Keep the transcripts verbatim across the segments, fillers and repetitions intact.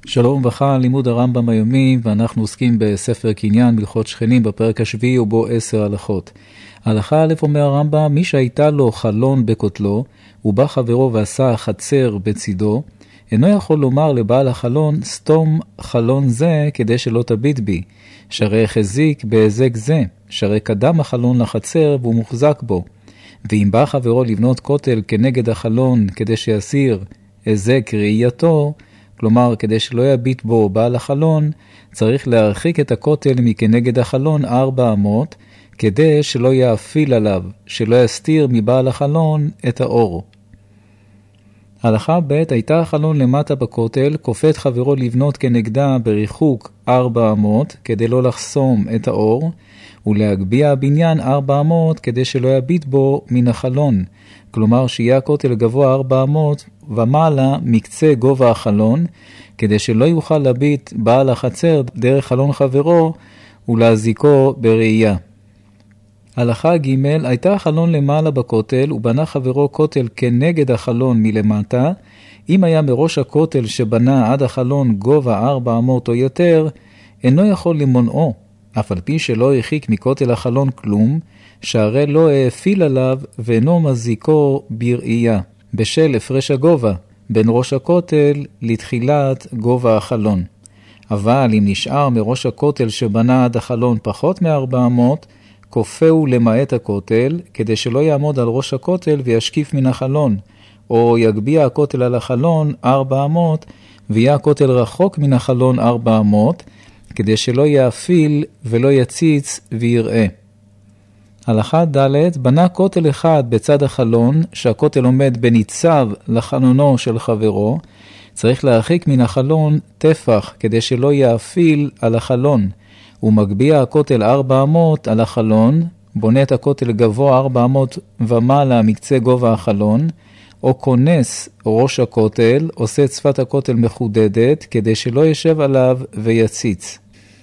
שלום וברכה, לימוד הרמב"ם היומי, ואנחנו עוסקים בספר קניין בהלכות שכנים בפרק השביעי ובו עשר הלכות. הלכה א' אומר הרמב"ם, מי שהייתה לו חלון בכותלו, ובא חברו ועשה חצר בצידו, אינו יכול לומר לבעל החלון, סתום חלון זה כדי שלא תביט בי, שהרי החזיק בהזק זה, שהרי קדם החלון לחצר והוא מוחזק בו. ואם בא חברו לבנות כותל כנגד החלון כדי שיסיר הזק ראייתו, כלומר, כדי שלא יביט בו בעל החלון, צריך להרחיק את הכותל מכנגד החלון ארבע אמות, כדי שלא יאפיל עליו, שלא יסתיר מבעל החלון את האור. הלכה ב' הייתה החלון למטה בכותל, כופת חברו לבנות כנגדה בריחוק ארבע אמות, כדי לא לחסום את האור, ולהגביע הבניין ארבע אמות, כדי שלא יביט בו מן החלון. כלומר, שיהיה הכותל גבוה ארבע אמות ומעלה מקצה גובה החלון, כדי שלא יוכל להביט בעל החצר דרך חלון חברו ולהזיקו בראייה. הלכה ג' הייתה החלון למעלה בכותל, ובנה חברו כותל כנגד החלון מלמטה. אם היה מראש הכותל שבנה עד החלון גובה ארבע אמות או יותר, אינו יכול למונעו, אף על פי שלא הרחיק מכותל החלון כלום, שהרי לא האפיל עליו ואינו מזיקו בראייה, בשל הפרש הגובה בין ראש הכותל לתחילת גובה החלון. אבל אם נשאר מראש הכותל שבנה עד החלון פחות מארבע אמות, כופהו למעט הכותל, כדי שלא יעמוד על ראש הכותל וישקיף מן החלון, או יגביע הכותל על החלון ארבע אמות, ויהיה הכותל רחוק מן החלון ארבע אמות, כדי שלא יאפיל ולא יציץ ויראה. הלכה ד' בנה כותל אחד בצד החלון, שהכותל עומד בניצב לחלונו של חברו, צריך להרחיק מן החלון טפח, כדי שלא יאפיל על החלון. הוא מגביע הכותל ארבע אמות על החלון, בונה את הכותל גבוה ארבע אמות ומעלה מקצה גובה החלון, או כונס ראש הכותל, עושה את שפת הכותל מחודדת, כדי שלא ישב עליו ויציץ.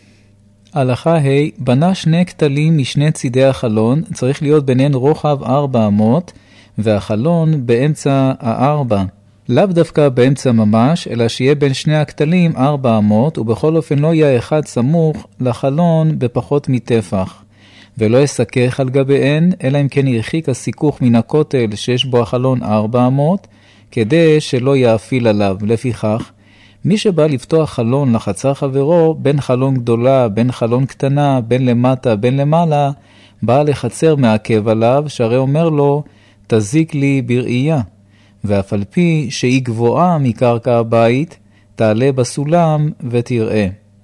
הלכה ה' בנה שני כתלים משני צידי החלון, צריך להיות ביניהן רוחב ארבע אמות, והחלון באמצע הארבע. לאו דווקא באמצע ממש, אלא שיהיה בין שני הכתלים ארבע אמות, ובכל אופן לא יהיה אחד סמוך לחלון בפחות מטפח. ולא יסכך על גביהן, אלא אם כן ירחיק הסיכוך מן הכותל שיש בו החלון ארבע אמות, כדי שלא יאפיל עליו. לפיכך, מי שבא לפתוח חלון לחצר חברו, בין חלון גדולה, בין חלון קטנה, בין למטה, בין למעלה, בא לחצר מעכב עליו, שהרי אומר לו, תזיק לי בראייה. ואף על פי שהיא גבוהה מקרקע הבית, תעלה בסולם ותראה.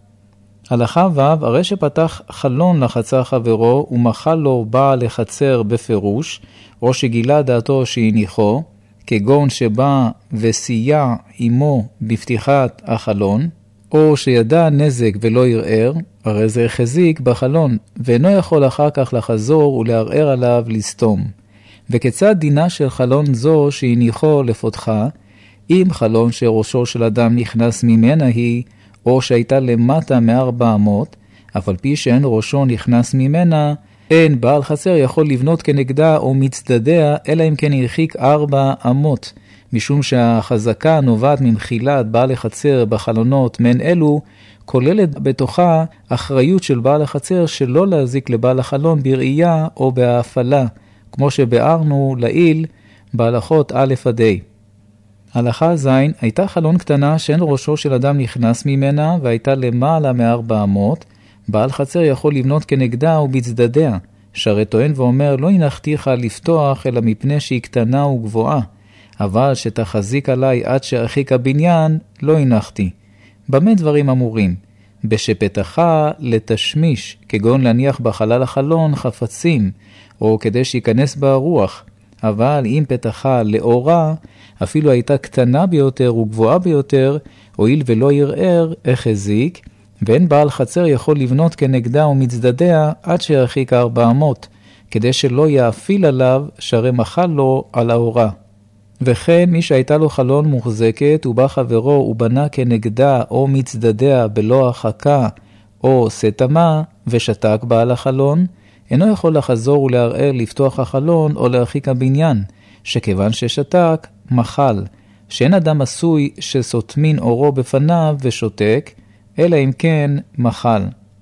הלכה ו' הרי שפתח חלון לחצר חברו, ומחל לו בא לחצר בפירוש, או שגילה דעתו שהניחו, כגון שבא וסייע עמו בפתיחת החלון, או שידע נזק ולא ירער, הרי זה החזיק בחלון, ואינו יכול אחר כך לחזור ולערער עליו לסתום. וכיצד דינה של חלון זו שהניחו לפותחה, אם חלון שראשו של אדם נכנס ממנה היא, או שהייתה למטה מארבע אמות, אף על פי שאין ראשו נכנס ממנה, אין בעל חצר יכול לבנות כנגדה או מצדדיה, אלא אם כן הרחיק ארבע אמות, משום שהחזקה נובעת ממחילת בעל החצר בחלונות מן אלו, כוללת בתוכה אחריות של בעל החצר שלא להזיק לבעל החלון בראייה או בהפעלה, כמו שבארנו לעיל בהלכות א' עד ה'. הלכה ז' הייתה חלון קטנה שאין ראשו של אדם נכנס ממנה, והייתה למעלה מארבע אמות, בעל חצר יכול לבנות כנגדה ובצדדיה, שהרי טוען ואומר לא הנחתיך לפתוח אלא מפני שהיא קטנה וגבוהה, אבל שתחזיק עליי עד שארחיק הבניין לא הנחתי. במה דברים אמורים? בשפתחה לתשמיש, כגון להניח בחלל החלון חפצים, או כדי שיכנס בה רוח. אבל אם פתחה לאורה, אפילו הייתה קטנה ביותר וגבוהה ביותר, הואיל ולא ירער, החזיק, ואין בעל חצר יכול לבנות כנגדה ומצדדיה עד שירחיק ארבע אמות, כדי שלא יאפיל עליו, שהרי מחל לו על האורה. וכן מי שהייתה לו חלון מוחזקת, ובא חברו ובנה כנגדה או מצדדיה בלא החכה או סתמה, ושתק בעל החלון, אינו יכול לחזור ולערער לפתוח החלון או להרחיק הבניין, שכיוון ששתק, מחל, שאין אדם עשוי שסותמין אורו בפניו ושותק, אלא אם כן מחל.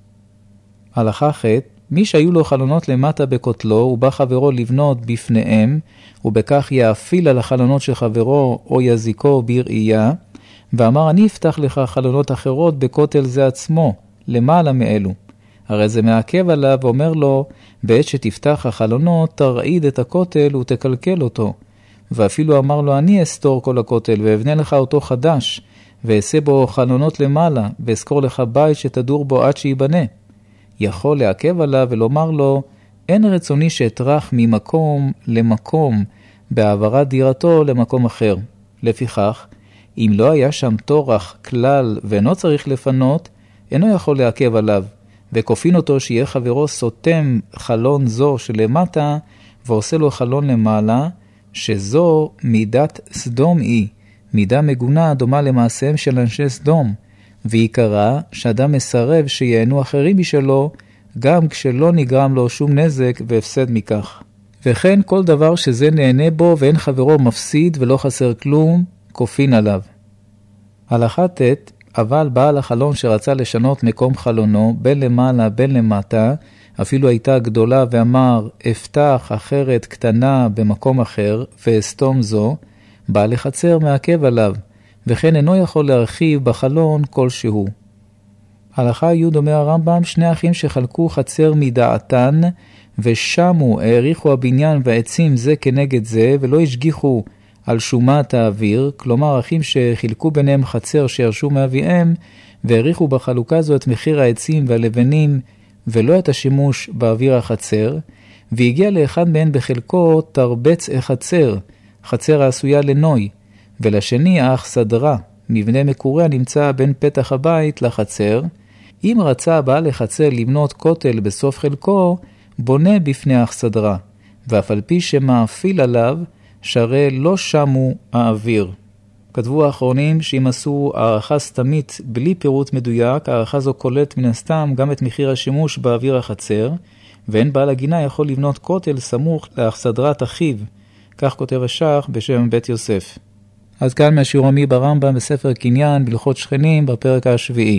הלכה ח' מי שהיו לו חלונות למטה בכותלו, ובא חברו לבנות בפניהם, ובכך יאפיל על החלונות של חברו או יזיקו בראייה, ואמר אני אפתח לך חלונות אחרות בכותל זה עצמו, למעלה מאלו. הרי זה מעכב עליו ואומר לו, בעת שתפתח החלונות תרעיד את הכותל ותקלקל אותו. ואפילו אמר לו אני אסתור כל הכותל ואבנה לך אותו חדש, ואעשה בו חלונות למעלה, ואזכור לך בית שתדור בו עד שיבנה. יכול לעכב עליו ולומר לו, אין רצוני שאתרח ממקום למקום, בעברת דירתו למקום אחר. לפיכך, אם לא היה שם תורח כלל ואינו צריך לפנות, אינו יכול לעכב עליו, וכופין אותו שיהיה חברו סותם חלון זו שלמטה, ועושה לו חלון למעלה, שזו מידת סדום היא, מידה מגונה דומה למעשיהם של אנשי סדום, ועיקרה שאדם מסרב שיהנו אחרים משלו, גם כשלא נגרם לו שום נזק והפסד מכך. וכן כל דבר שזה נהנה בו ואין חברו מפסיד ולא חסר כלום, כופין עליו. הלכה ט' אבל בעל החלון שרצה לשנות מקום חלונו, בין למעלה בין למטה, אפילו הייתה גדולה ואמר, אפתח אחרת קטנה במקום אחר, ואסתום זו, בעל החצר מעכב עליו, וכן אינו יכול להרחיב בחלון כלשהו. הלכה י' אומר הרמב"ם, שני אחים שחלקו חצר מדעתן, ושמו העריכו הבניין והעצים זה כנגד זה, ולא השגיחו על שומת האוויר, כלומר אחים שחילקו ביניהם חצר שירשו מאביהם, והעריכו בחלוקה זו את מחיר העצים והלבנים, ולא את השימוש באוויר החצר, והגיע לאחד מהן בחלקו תרבץ החצר, חצר העשויה לנוי, ולשני האח סדרה, מבנה מקורה נמצא בין פתח הבית לחצר. אם רצה הבעל לחצר לבנות כותל בסוף חלקו, בונה בפני האח סדרה, ואף על פי שמאפיל עליו, שהרי לא שמו האוויר. כתבו האחרונים שאם עשו הערכה סתמית בלי פירוט מדויק, הערכה זו כוללת מן הסתם גם את מחיר השימוש באוויר החצר, ואין בעל הגינה יכול לבנות כותל סמוך לאכסדרת אחיו, כך כותב השח בשם בית יוסף. אז כאן מהשיעור המי ברמב"ם בספר קניין בהלכות שכנים בפרק השביעי.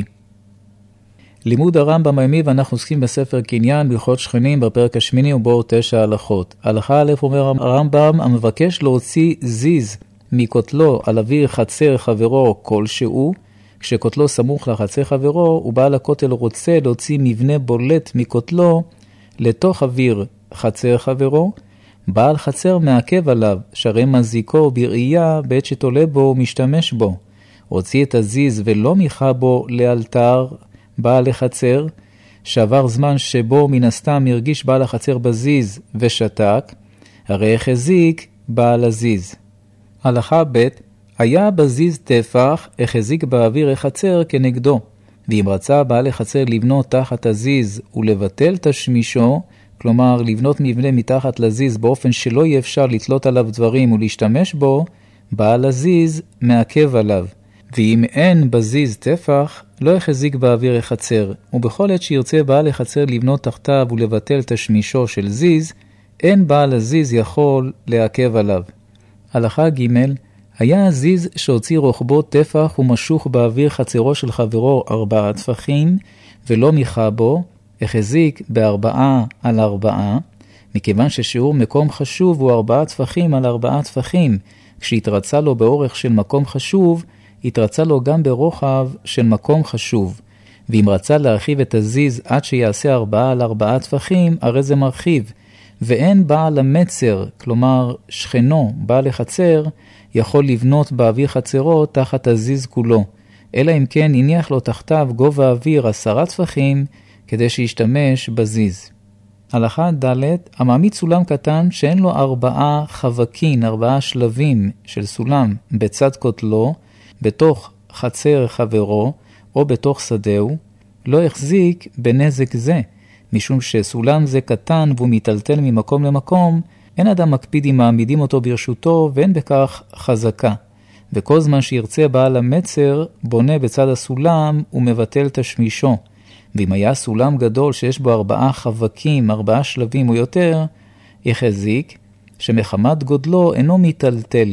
לימוד הרמב"ם היומי ואנחנו עוסקים בספר קניין בהלכות שכנים בפרק השמיני ובו תשע הלכות. הלכה א' אומר הרמב"ם, המבקש להוציא זיז מכותלו על אוויר חצר חברו כלשהו, כשכותלו סמוך לחצר חברו, ובעל הכותל רוצה להוציא מבנה בולט מכותלו לתוך אוויר חצר חברו, בעל חצר מעכב עליו, שהרי מזיקו בראייה בעת שתולה בו ומשתמש בו. הוציא את הזיז ולא מיכה בו לאלתר בעל החצר, שעבר זמן שבו מן הסתם הרגיש בעל החצר בזיז ושתק, הרי החזיק בעל הזיז. הלכה ב' היה בזיז טפח, החזיק באוויר החצר כנגדו, ואם רצה בעל החצר לבנות תחת הזיז ולבטל תשמישו, כלומר לבנות מבנה מתחת לזיז באופן שלא יהיה אפשר לתלות עליו דברים ולהשתמש בו, בעל הזיז מעכב עליו. ואם אין בזיז טפח, לא יחזיק באוויר החצר, ובכל עת שירצה בעל החצר לבנות תחתיו ולבטל תשמישו של זיז, אין בעל הזיז יכול לעכב עליו. הלכה ג' היה הזיז שהוציא רוחבו טפח ומשוך באוויר חצרו של חברו ארבעה טפחים, ולא מיכה בו, החזיק בארבעה על ארבעה, מכיוון ששיעור מקום חשוב הוא ארבעה טפחים על ארבעה טפחים, כשהתרצה לו באורך של מקום חשוב, התרצה לו גם ברוחב של מקום חשוב. ואם רצה להרחיב את הזיז עד שיעשה ארבעה על ארבעה טפחים, הרי זה מרחיב. ואין בעל המצר, כלומר שכנו, בעל החצר, יכול לבנות באוויר חצרו תחת הזיז כולו, אלא אם כן הניח לו תחתיו גובה אוויר עשרה טפחים, כדי שישתמש בזיז. הלכה ד' המעמיד סולם קטן שאין לו ארבעה חבקין, ארבעה שלבים של סולם בצד כותלו, בתוך חצר חברו או בתוך שדהו, לא יחזיק בנזק זה, משום שסולם זה קטן והוא מטלטל ממקום למקום, אין אדם מקפיד אם מעמידים אותו ברשותו ואין בכך חזקה. וכל זמן שירצה בעל המצר בונה בצד הסולם ומבטל תשמישו. ואם היה סולם גדול שיש בו ארבעה חבקים, ארבעה שלבים או יותר, יחזיק שמחמת גודלו אינו מטלטל,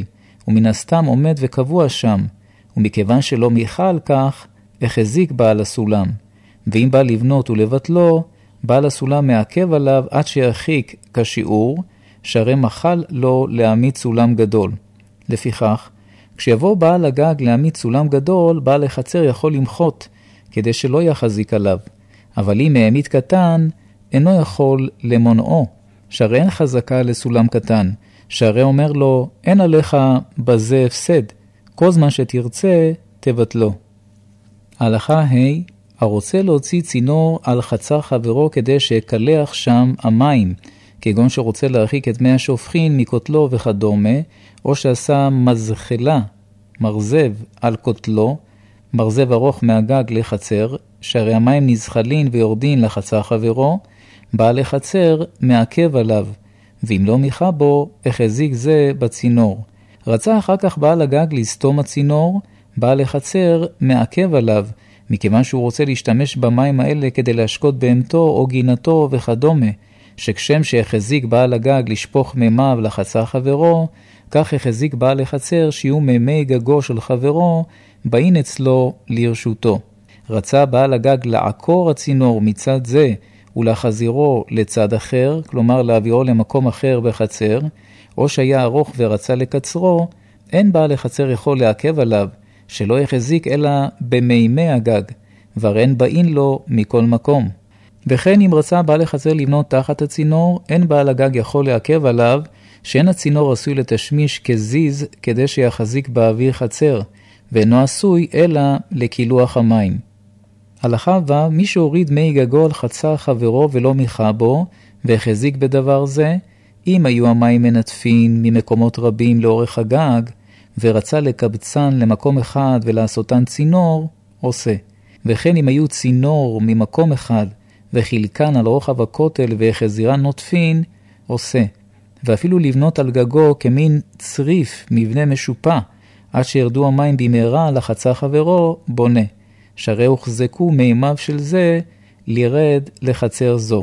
ומן הסתם עומד וקבוע שם, ומכיוון שלא מיכה על כך, החזיק בעל הסולם. ואם בא לבנות ולבטלו, בעל הסולם מעכב עליו עד שירחיק כשיעור, שהרי מחל לו להעמיד סולם גדול. לפיכך, כשיבוא בעל הגג להעמיד סולם גדול, בעל החצר יכול למחות, כדי שלא יחזיק עליו. אבל אם העמיד קטן, אינו יכול למונעו, שהרי אין חזקה לסולם קטן, שהרי אומר לו, אין עליך בזה הפסד, כל זמן שתרצה, תבטלו. הלכה ה' הרוצה להוציא צינור על חצר חברו כדי שיקלח שם המים, כגון שרוצה להרחיק את מי השופכין מקוטלו וכדומה, או שעשה מזחלה, מרזב על קוטלו, מרזב ארוך מהגג לחצר, שהרי המים נזחלין ויורדין לחצר חברו, בעל החצר מעכב עליו, ואם לא מיכה בו, החזיק זה בצינור. רצה אחר כך בעל הגג לסתום הצינור, בעל החצר מעכב עליו, מכיוון שהוא רוצה להשתמש במים האלה כדי להשקות בהמתו או גינתו וכדומה, שכשם שהחזיק בעל הגג לשפוך מימיו לחצר חברו, כך החזיק בעל החצר שיהיו מימי גגו של חברו, באין אצלו לרשותו. רצה בעל הגג לעקור הצינור מצד זה ולהחזירו לצד אחר, כלומר להעבירו למקום אחר בחצר, או שהיה ארוך ורצה לקצרו, אין בעל החצר יכול לעכב עליו, שלא יחזיק אלא במימי הגג, והרי אין באין לו מכל מקום. וכן אם רצה בעל החצר לבנות תחת הצינור, אין בעל הגג יכול לעכב עליו, שאין הצינור עשוי לתשמיש כזיז כדי שיחזיק באוויר חצר, ואינו עשוי אלא לקילוח המים. הלכה ו' מי שהוריד מי גגו על חצר חברו ולא מיכה בו, והחזיק בדבר זה, אם היו המים מנטפין ממקומות רבים לאורך הגג, ורצה לקבצן למקום אחד ולעשותן צינור, עושה. וכן אם היו צינור ממקום אחד, וחילקן על רוחב הכותל והחזירן נוטפין, עושה. ואפילו לבנות על גגו כמין צריף מבנה משופע, עד שירדו המים במהרה לחצר חברו, בונה. שהרי הוחזקו מימיו של זה לירד לחצר זו.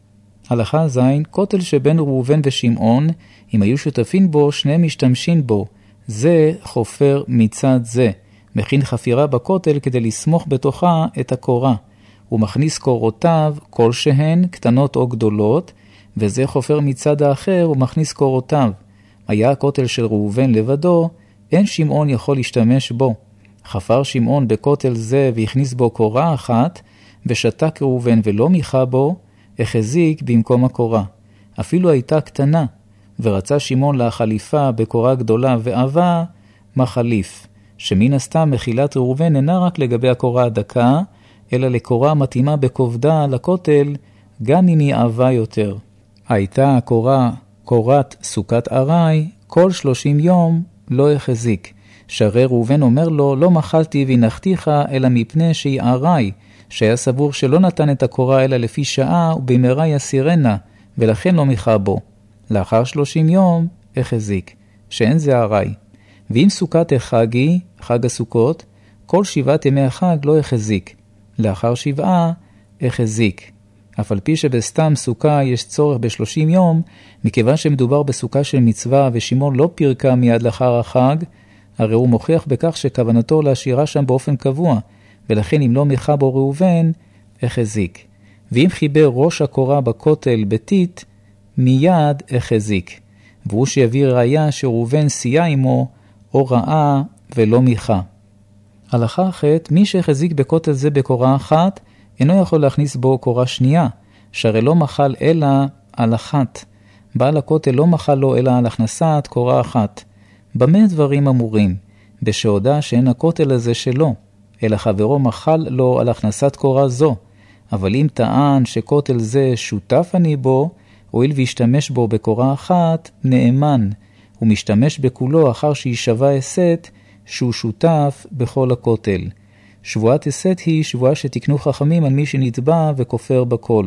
הלכה ז' כותל שבין ראובן ושמעון, אם היו שותפים בו, שניהם משתמשים בו, זה חופר מצד זה, מכין חפירה בכותל כדי לסמוך בתוכה את הקורה. הוא מכניס קורותיו כלשהן, קטנות או גדולות, וזה חופר מצד האחר ומכניס קורותיו. היה הכותל של ראובן לבדו, אין שמעון יכול להשתמש בו. חפר שמעון בכותל זה והכניס בו קורה אחת, ושתק ראובן ולא מיכה בו, החזיק במקום הקורה. אפילו הייתה קטנה, ורצה שמעון להחליפה בקורה גדולה ועבה, מחליף, שמן הסתם מחילת ראובן אינה רק לגבי הקורה הדקה, אלא לקורה מתאימה בכובדה לכותל, גם אם היא עבה יותר. הייתה הקורה, קורת סוכת ארי, כל שלושים יום לא החזיק. שהרי ראובן אומר לו, לא מחלתי ונחתיך אלא מפני שהיא ארי, שהיה סבור שלא נתן את הקורה אלא לפי שעה ובמהרה יסירנה, ולכן לא מיכה בו. לאחר שלושים יום החזיק, שאין זה ארי. ואם סוכת החגי, חג הסוכות, כל שבעת ימי החג לא החזיק. לאחר שבעה החזיק. אף על פי שבסתם סוכה יש צורך בשלושים יום, מכיוון שמדובר בסוכה של מצווה ושמעון לא פירקה מיד לאחר החג, הרי הוא מוכיח בכך שכוונתו להשאירה שם באופן קבוע, ולכן אם לא מיכה בו ראובן, החזיק. ואם חיבר ראש הקורה בכותל בתית, מיד החזיק. והוא שיביא ראיה שראובן סייע עמו, או ראה ולא מיכה. הלכה אחת, מי שהחזיק בכותל זה בקורה אחת, אינו יכול להכניס בו קורה שנייה, שהרי לא מחל אלא על אחת. בעל הכותל לא מחל לו אלא על הכנסת קורה אחת. במה דברים אמורים? בשעודה שאין הכותל הזה שלו, אלא חברו מחל לו על הכנסת קורה זו. אבל אם טען שכותל זה שותף אני בו, הואיל וישתמש בו בקורה אחת, נאמן. הוא משתמש בכולו אחר שישווה הסת, שהוא שותף בכל הכותל. שבועת הסת היא שבועה שתקנו חכמים על מי שנתבע וכופר בכל.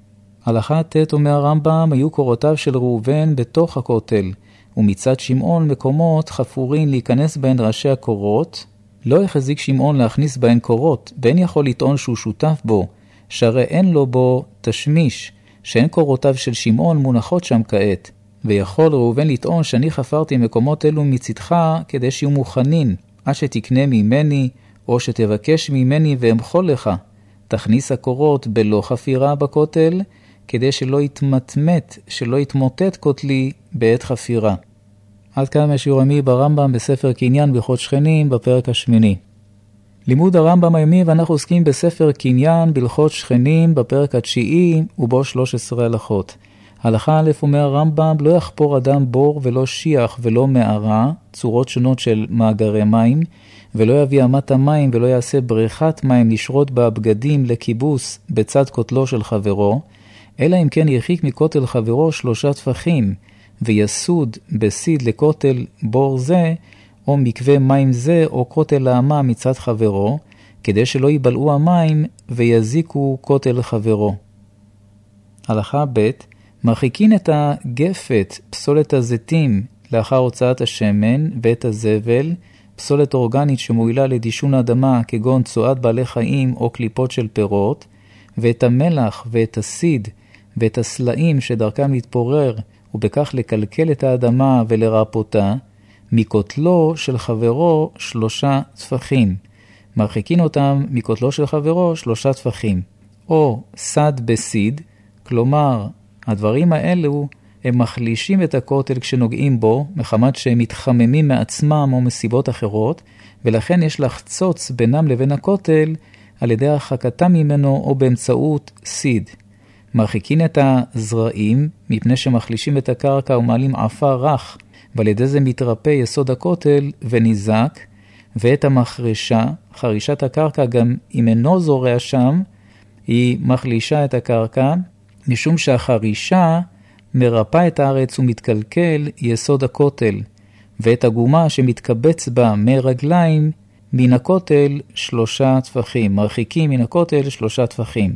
הלכה ת' אומר הרמב"ם, היו קורותיו של ראובן בתוך הכותל, ומצד שמעון מקומות חפורין להיכנס בהן ראשי הקורות, לא יחזיק שמעון להכניס בהן קורות, ואין יכול לטעון שהוא שותף בו, שהרי אין לו בו תשמיש, שאין קורותיו של שמעון מונחות שם כעת. ויכול ראובן לטעון שאני חפרתי מקומות אלו מצדך כדי שיהיו מוכנים, עד שתקנה ממני או שתבקש ממני ואמחול לך. תכניס הקורות בלא חפירה בכותל, כדי שלא יתמתמת, שלא יתמוטט כותלי בעת חפירה. עד כאן משיעור יומי ברמב"ם בספר קניין בהלכות שכנים בפרק השמיני. לימוד הרמב"ם היומי, ואנחנו עוסקים בספר קניין בהלכות שכנים בפרק התשיעי ובו שלוש עשרה הלכות. הלכה א' אומר הרמב"ם, לא יחפור אדם בור ולא שיח ולא מערה, צורות שונות של מאגרי מים, ולא יביא אמת המים ולא יעשה בריכת מים לשרות בה בגדים לכיבוס בצד כותלו של חברו, אלא אם כן ירחיק מכותל חברו שלושה טפחים, ויסוד בסיד לכותל בור זה, או מקווה מים זה, או כותל האמה מצד חברו, כדי שלא ייבלעו המים ויזיקו כותל חברו. הלכה ב' מרחיקין את הגפת, פסולת הזיתים, לאחר הוצאת השמן, ואת הזבל, פסולת אורגנית שמועילה לדישון האדמה, כגון צואת בעלי חיים או קליפות של פירות, ואת המלח ואת הסיד, ואת הסלעים שדרכם להתפורר, ובכך לקלקל את האדמה ולרפותה, מכותלו של חברו שלושה טפחים. מרחיקין אותם מכותלו של חברו שלושה טפחים. או סד בסיד, כלומר, הדברים האלו הם מחלישים את הכותל כשנוגעים בו, מחמת שהם מתחממים מעצמם או מסיבות אחרות, ולכן יש לחצוץ בינם לבין הכותל על ידי הרחקתם ממנו או באמצעות סיד. מרחיקין את הזרעים מפני שמחלישים את הקרקע ומעלים עפר רך, ועל ידי זה מתרפא יסוד הכותל וניזק, ואת המחרשה, חרישת הקרקע גם אם אינו זורע שם, היא מחלישה את הקרקע, משום שהחרישה מרפא את הארץ ומתקלקל יסוד הכותל, ואת הגומה שמתקבץ בה מרגליים מן הכותל שלושה טפחים, מרחיקים מן הכותל שלושה טפחים.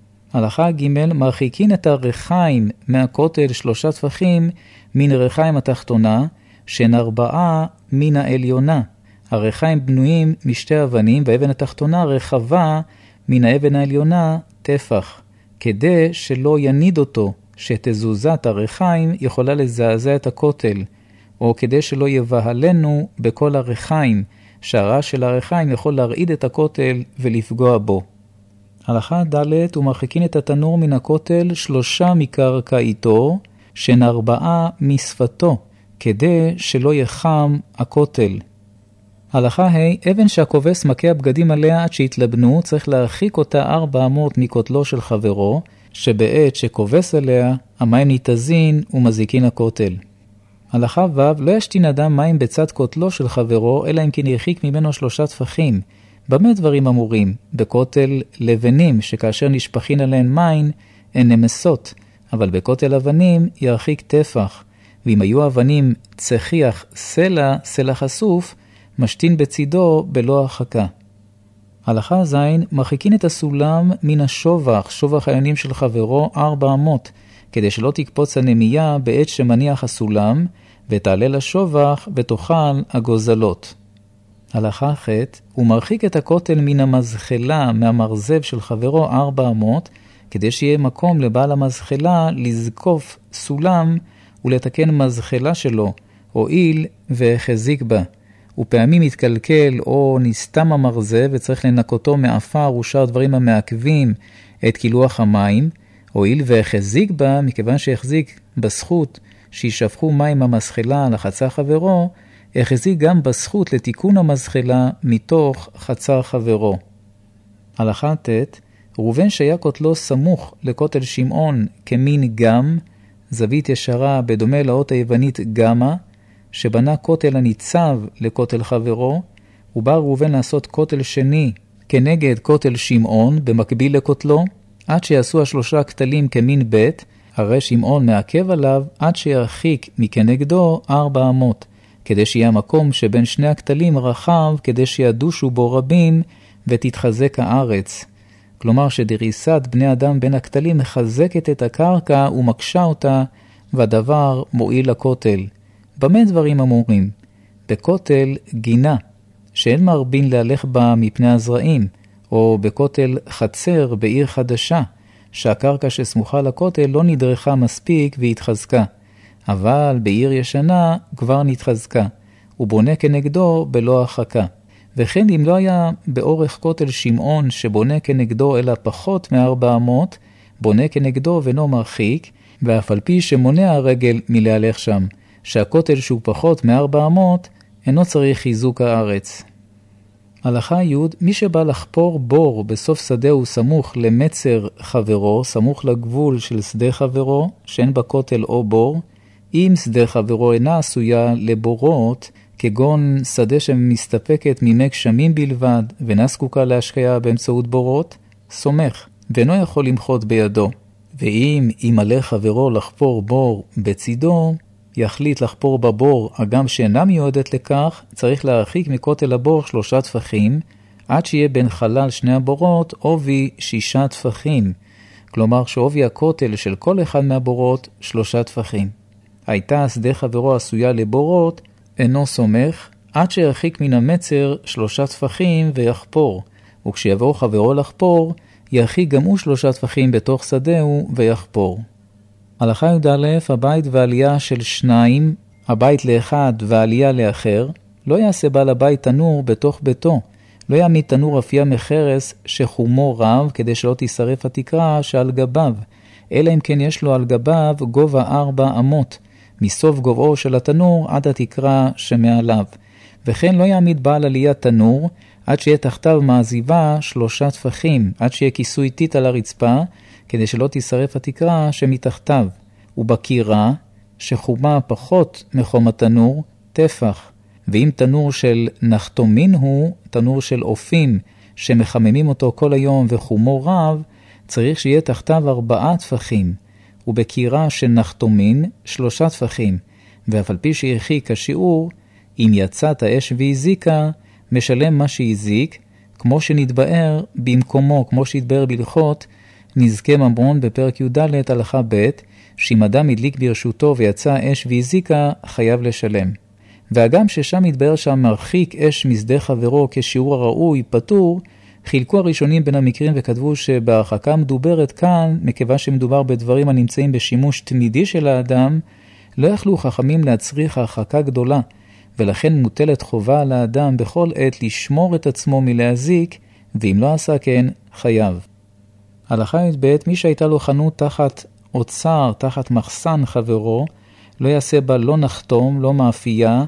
הלכה ג' מרחיקין את הרחיים מהכותל שלושה טפחים מן הרחיים התחתונה, שהן ארבעה מן העליונה. הרחיים בנויים משתי אבנים, והאבן התחתונה רחבה מן האבן העליונה טפח, כדי שלא יניד אותו, שתזוזת הרחיים יכולה לזעזע את הכותל, או כדי שלא יבהלנו בכל הרחיים, שהרעש של הרחיים יכול להרעיד את הכותל ולפגוע בו. הלכה ד' ומרחיקין את התנור מן הכותל שלושה מקרקעיתו, שהן ארבעה משפתו, כדי שלא יחם הכותל. הלכה ה' אבן שהכובס מכה הבגדים עליה עד שהתלבנו, צריך להרחיק אותה ארבע אמות מכותלו של חברו, שבעת שכובס עליה, המים ניתזין ומזיקין הכותל. הלכה ו' לא ישתין אדם מים בצד כותלו של חברו, אלא אם כן ירחיק ממנו שלושה טפחים. במה דברים אמורים? בכותל לבנים, שכאשר נשפחין עליהן מים, הן נמסות, אבל בכותל אבנים ירחיק טפח. ואם היו אבנים צחיח סלע, סלע חשוף, משתין בצידו בלא הרחקה. הלכה ז' מרחיקין את הסולם מן השובח, שובח העיינים של חברו, ארבע אמות, כדי שלא תקפוץ הנמייה בעת שמניח הסולם, ותעלה לשובח ותאכל הגוזלות. הלכה ח' הוא מרחיק את הכותל מן המזחלה, מהמרזב של חברו, ארבע אמות, כדי שיהיה מקום לבעל המזחלה לזקוף סולם ולתקן מזחלה שלו, הועיל והחזיק בה. ופעמים מתקלקל או נסתם המרזב וצריך לנקותו מעפר ושאר דברים המעכבים את קילוח המים, הועיל והחזיק בה, מכיוון שהחזיק בזכות שישפכו מים המזחלה לחצר חברו, החזיק גם בזכות לתיקון המזחלה מתוך חצר חברו. הלכה ט' ראובן שהיה כותלו סמוך לכותל שמעון כמין גם, זווית ישרה בדומה לאות היוונית גמה, שבנה כותל הניצב לכותל חברו, ובא ראובן לעשות כותל שני כנגד כותל שמעון במקביל לכותלו, עד שיעשו השלושה כתלים כמין בית, הרי שמעון מעכב עליו עד שירחיק מכנגדו ארבע אמות, כדי שיהיה מקום שבין שני הכתלים רחב, כדי שידושו בו רבים ותתחזק הארץ. כלומר שדריסת בני אדם בין הכתלים מחזקת את הקרקע ומקשה אותה, והדבר מועיל לכותל. במה דברים אמורים? בכותל גינה, שאין מרבין להלך בה מפני הזרעים, או בכותל חצר בעיר חדשה, שהקרקע שסמוכה לכותל לא נדרכה מספיק והתחזקה. אבל בעיר ישנה כבר נתחזקה, ובונה כנגדו בלא הרחקה. וכן אם לא היה באורך כותל שמעון שבונה כנגדו אלא פחות מארבע אמות, בונה כנגדו ואינו מרחיק, ואף על פי שמונע הרגל מלהלך שם, שהכותל שהוא פחות מארבע אמות, אינו צריך חיזוק הארץ. הלכה י' מי שבא לחפור בור בסוף שדהו סמוך למצר חברו, סמוך לגבול של שדה חברו, שאין בכותל או בור, אם שדה חברו אינה עשויה לבורות, כגון שדה שמסתפקת ממי גשמים בלבד, ואינה זקוקה להשקיה באמצעות בורות, סומך, ואינו יכול למחות בידו. ואם ימלא חברו לחפור בור בצידו, יחליט לחפור בבור, אגם שאינה מיועדת לכך, צריך להרחיק מכותל הבור שלושה טפחים, עד שיהיה בין חלל שני הבורות עובי שישה טפחים. כלומר שעובי הכותל של כל אחד מהבורות שלושה טפחים. הייתה שדה חברו עשויה לבורות, אינו סומך, עד שירחיק מן המצר שלושה טפחים ויחפור. וכשיבוא חברו לחפור, ירחיק גם הוא שלושה טפחים בתוך שדהו ויחפור. הלכה י"א, הבית ועלייה של שניים, הבית לאחד ועלייה לאחר, לא יעשה בעל הבית תנור בתוך ביתו, לא יעמיד תנור אפייה מחרס שחומו רב, כדי שלא תישרף התקרה שעל גביו, אלא אם כן יש לו על גביו גובה ארבע אמות, מסוף גובהו של התנור עד התקרה שמעליו. וכן לא יעמיד בעל עלייה תנור, עד שיהיה תחתיו מעזיבה שלושה טפחים, עד שיהיה כיסוי טיט על הרצפה, כדי שלא תישרף התקרה שמתחתיו. ובקירה, שחומה פחות מחום התנור, טפח. ואם תנור של נחתומין הוא, תנור של אופים, שמחממים אותו כל היום וחומו רב, צריך שיהיה תחתיו ארבעה טפחים. ובקירה של נחתומין, שלושה טפחים. ואף על פי שירחיק השיעור, אם יצאת האש והזיקה, משלם מה שהזיק, כמו שנתבאר במקומו, כמו שהתבאר בהלכות, נזקי ממון בפרק י"ד הלכה ב', שאם אדם הדליק ברשותו ויצא אש והזיקה, חייב לשלם. והגם ששם התבאר שם מרחיק אש משדה חברו כשיעור הראוי פטור, חילקו הראשונים בין המקרים וכתבו שבהרחקה מדוברת כאן, מכיוון שמדובר בדברים הנמצאים בשימוש תמידי של האדם, לא יכלו חכמים להצריך הרחקה גדולה, ולכן מוטלת חובה על האדם בכל עת לשמור את עצמו מלהזיק, ואם לא עשה כן, חייב. הלכה י"ב, מי שהייתה לו חנות תחת אוצר, תחת מחסן חברו, לא יעשה בה לא נחתום, לא מאפייה,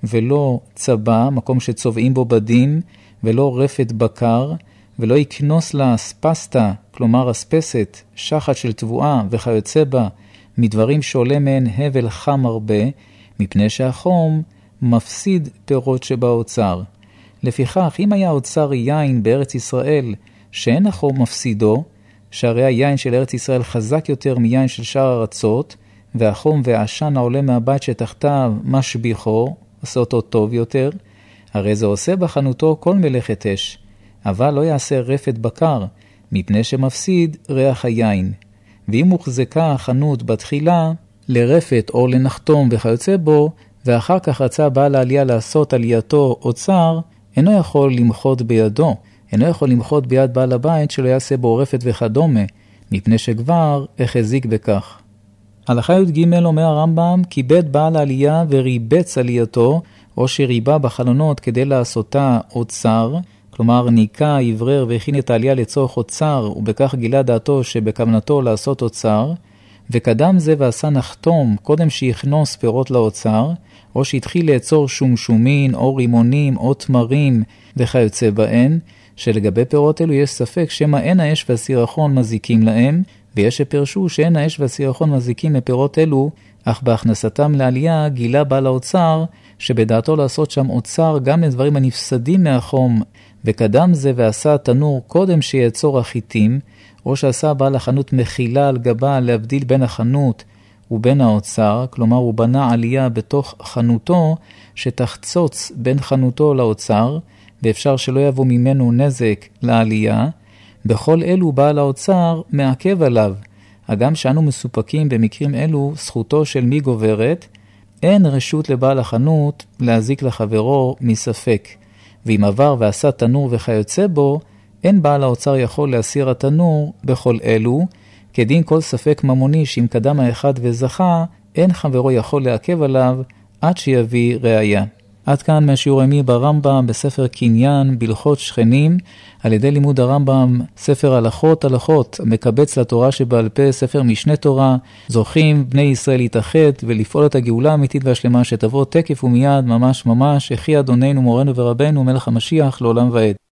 ולא צבא, מקום שצובעים בו בדים, ולא רפת בקר, ולא יקנוס לה ספסטה, כלומר הספסת, שחת של תבואה וכיוצא בה, מדברים שעולה מהן הבל חם הרבה, מפני שהחום מפסיד פירות שבאוצר. לפיכך, אם היה אוצר יין בארץ ישראל, שאין החום מפסידו, שהרי היין של ארץ ישראל חזק יותר מיין של שאר ארצות, והחום והעשן העולה מהבית שתחתיו משביחו, עושה אותו טוב יותר, הרי זה עושה בחנותו כל מלאכת אש, אבל לא יעשה רפת בקר, מפני שמפסיד ריח היין. ואם הוחזקה החנות בתחילה, לרפת או לנחתום וכיוצא בו, ואחר כך רצה בעל העלייה לעשות עלייתו אוצר, אינו יכול למחות בידו, אינו יכול למחות ביד בעל הבית שלא יעשה בו רפת וכדומה, מפני שכבר החזיק בכך. הלכה י"ג אומר הרמב"ם, כיבד בעל העלייה וריבץ עלייתו, או שריבה בחלונות כדי לעשותה אוצר, כלומר ניקה, עברר והכין את העלייה לצורך אוצר, ובכך גילה דעתו שבכוונתו לעשות אוצר, וקדם זה ועשה נחתום קודם שיכנוס פירות לאוצר, או שהתחיל לאצור שומשומין, או רימונים, או תמרים וכיוצא בהן, שלגבי פירות אלו יש ספק שמה אין האש והסירחון מזיקים להם, ויש שפרשו שאין האש והסירחון מזיקים לפירות אלו, אך בהכנסתם לעלייה גילה בעל האוצר, שבדעתו לעשות שם אוצר גם לדברים הנפסדים מהחום, וקדם זה ועשה תנור קודם שיעצור החיטים, או שעשה בעל החנות מחילה על גבה להבדיל בין החנות ובין האוצר, כלומר הוא בנה עלייה בתוך חנותו שתחצוץ בין חנותו לאוצר, ואפשר שלא יבוא ממנו נזק לעלייה. בכל אלו בעל האוצר מעכב עליו. הגם שאנו מסופקים במקרים אלו זכותו של מי גוברת, אין רשות לבעל החנות להזיק לחברו מספק. ואם עבר ועשה תנור וכיוצא בו, אין בעל האוצר יכול להסיר התנור בכל אלו, כדין כל ספק ממוני שאם קדם האחד וזכה, אין חברו יכול לעכב עליו עד שיביא ראיה. עד כאן מהשיעור היומי ברמב"ם בספר קניין בהלכות שכנים, על ידי לימוד הרמב"ם ספר הלכות הלכות, מקבץ לתורה שבעל פה, ספר משנה תורה, זוכים בני ישראל להתאחד ולפעול את הגאולה האמיתית והשלמה שתבוא תקף ומיד, ממש ממש, יחי אדוננו מורנו ורבנו מלך המשיח לעולם ועד.